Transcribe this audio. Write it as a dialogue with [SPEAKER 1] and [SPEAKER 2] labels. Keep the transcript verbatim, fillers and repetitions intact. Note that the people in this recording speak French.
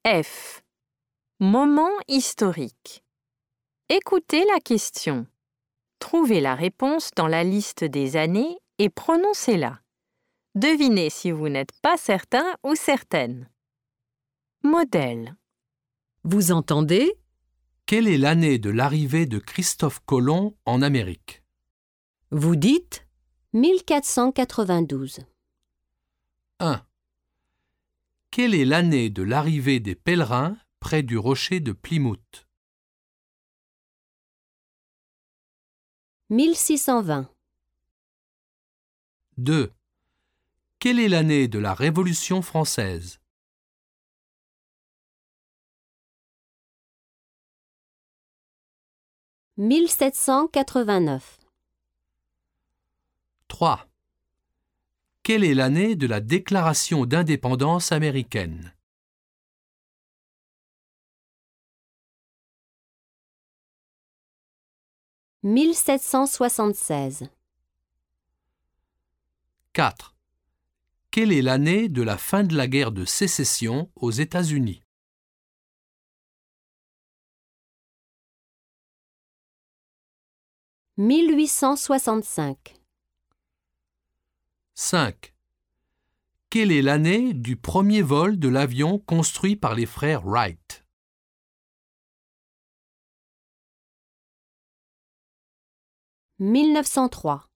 [SPEAKER 1] F. Moment historique. Écoutez la question. Trouvez la réponse dans la liste des années et prononcez-la. Devinez si vous n'êtes pas certain ou certaine. Modèle.
[SPEAKER 2] Vous entendez?
[SPEAKER 3] Quelle est l'année de l'arrivée de Christophe Colomb en Amérique?
[SPEAKER 2] Vous dites?
[SPEAKER 4] mille quatre cent quatre-vingt-douze.
[SPEAKER 3] un. Quelle est l'année de l'arrivée des pèlerins près du rocher de Plymouth?
[SPEAKER 4] mille six cent vingt.
[SPEAKER 3] deux. Quelle est l'année de la Révolution française?
[SPEAKER 4] mille sept cent quatre-vingt-neuf.
[SPEAKER 3] trois. Quelle est l'année de la Déclaration d'indépendance américaine?
[SPEAKER 4] mille sept cent soixante-seize.
[SPEAKER 3] quatre. Quelle est l'année de la fin de la guerre de sécession aux États-Unis?
[SPEAKER 4] mille huit cent soixante-cinq.
[SPEAKER 3] cinq. Quelle est l'année du premier vol de l'avion construit par les frères Wright?
[SPEAKER 4] mille neuf cent trois.